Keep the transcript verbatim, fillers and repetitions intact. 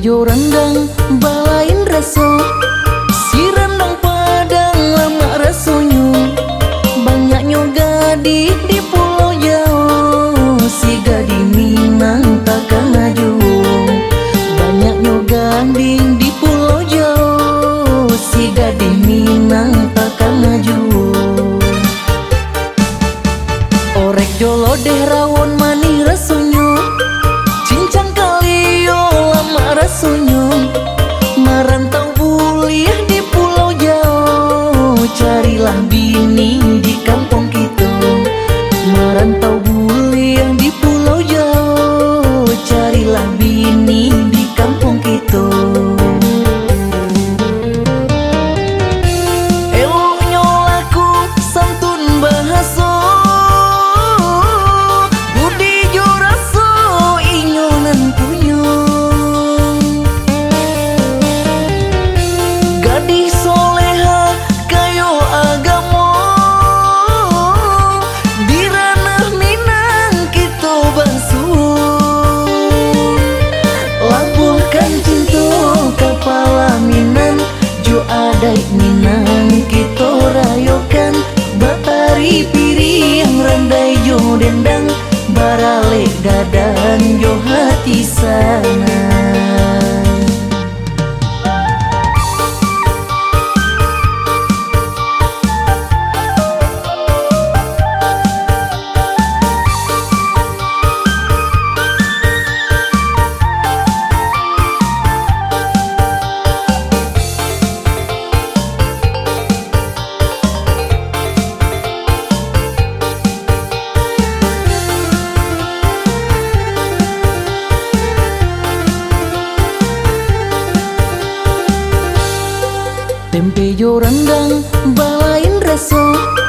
jo rendang balain raso, si rendang padang lama rasonyo. Banyaknya gadis di Pulau Jawa, si gadis Minang takkan aju. Banyaknya gadis di Pulau Jawa, si gadis Minang takkan aju. Orek jolo deh rawon manis rasonyo, cincang kalio lama rasonyo. Merantau buliah di Pulau Jawa, carilah bini di kampung kita. Merantau buliah di Pulau Jawa, carilah bini di kampung kita. Eloknya laku santun bahasa, gadis soleha kayo agamo, di ranah Minang kita bangsun. Labuhkan cinta kepala Minang, jo adat Minang kita rayokan. Batari piring randai jo dendang, barale dadan jo hati sana. Tempe jo rendang balain raso,